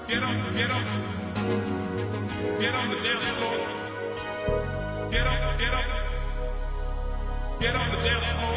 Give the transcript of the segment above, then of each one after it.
Get on the dance floor. Get on the dance floor. Get on the dance floor.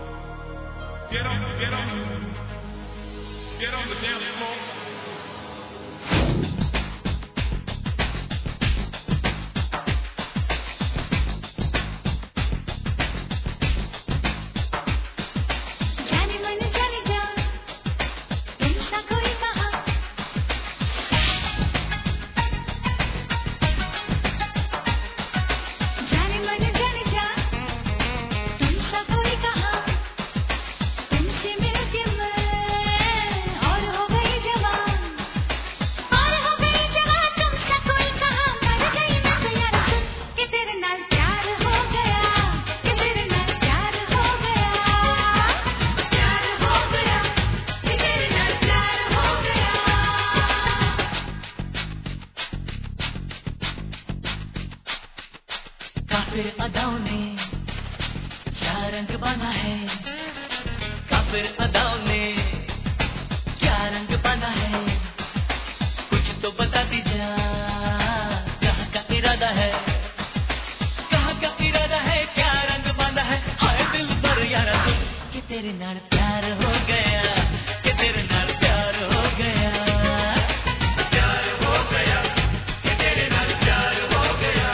काफिर अदाओं ने क्या रंग बना है, काफिर अदाओं ने क्या रंग बना है, कुछ तो बता दीजा, कहाँ का इरादा है, कहाँ का इरादा है, क्या रंग बना है, हाय दिल पर यारा तू कि तेरे नाल प्यार हो गया, कि तेरे नाल प्यार हो गया, प्यार हो गया, कि तेरे नाल प्यार हो गया।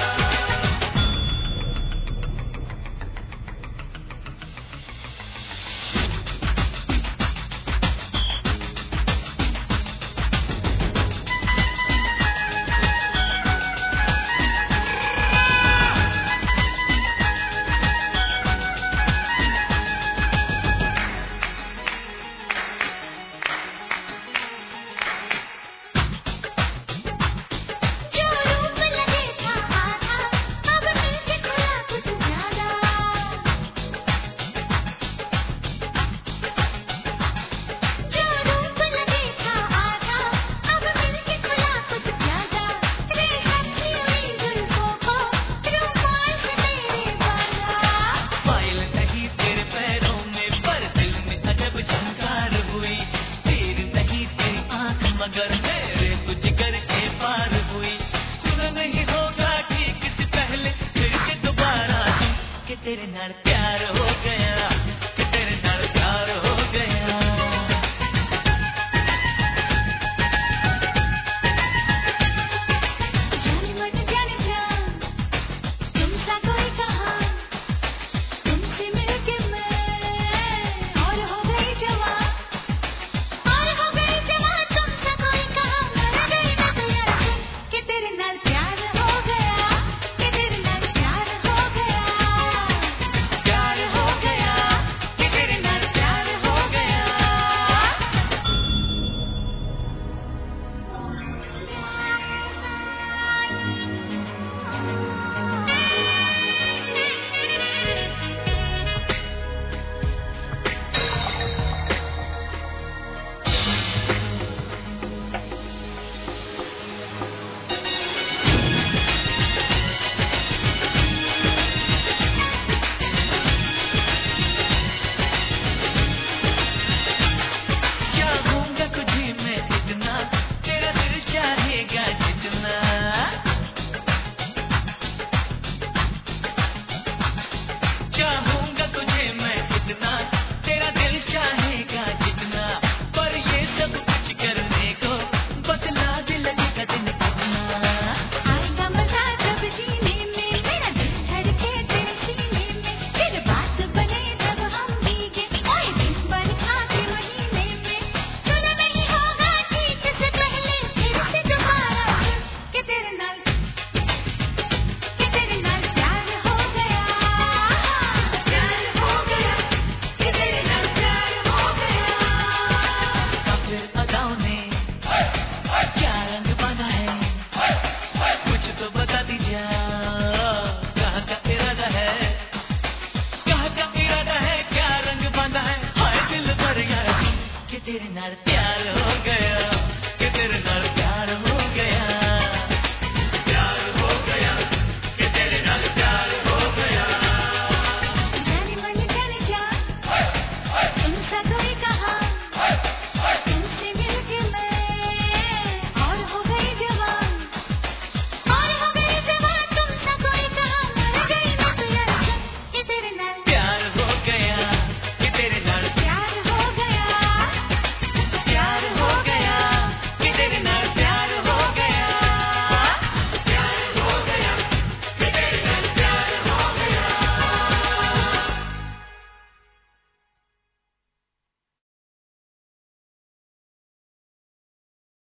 मगर मेरे कुछ करके पार हुई, सुना नहीं होगा ठीक से पहले फिर से दोबारा कि तेरे नाल प्यार हो गया, कि तेरे नाल प्यार हो गया। जाने मन जाने जा, तुम सा कोई कहा, तुमसे मिलके मैं और हो गई जवान, और हो गई जवान। तुमसा कोई कहा, मर गई मैं तो यार सुन कि तेरे नाल प्यार हो गया, कि तेरे नाल प्यार हो गया, प्यार हो गया, कि तेरे नाल प्यार हो गया। चाहूंगा तुझे मैं इतना, तेरा दिल चाहेगा जितना, चाहूंगा तुझे मैं इतना, तेरा दिल चाहेगा जितना, पर ये सब कुछ करने को बदला दिल लगेगा दिन कितना। आएगा मजा जब जीने में, मेरा दिल धड़के तेरे सीने में, फिर बात बने जब हम भीगे, ओए दिन बरखा के महीने में, सुना नहीं होगा ठीक से पहले फिर से दोबारा सुन कि तेरे नाल प्यार हो गया, प्यार हो गया, कि तेरे नाल प्यार हो गया। काफिर अदाओं ने क्या रंग बना है, कुछ तो बता दीजा, कहाँ का इरादा है, कहाँ का इरादा है, क्या रंग बना है, हाय दिल पर यार कि तेरे नाल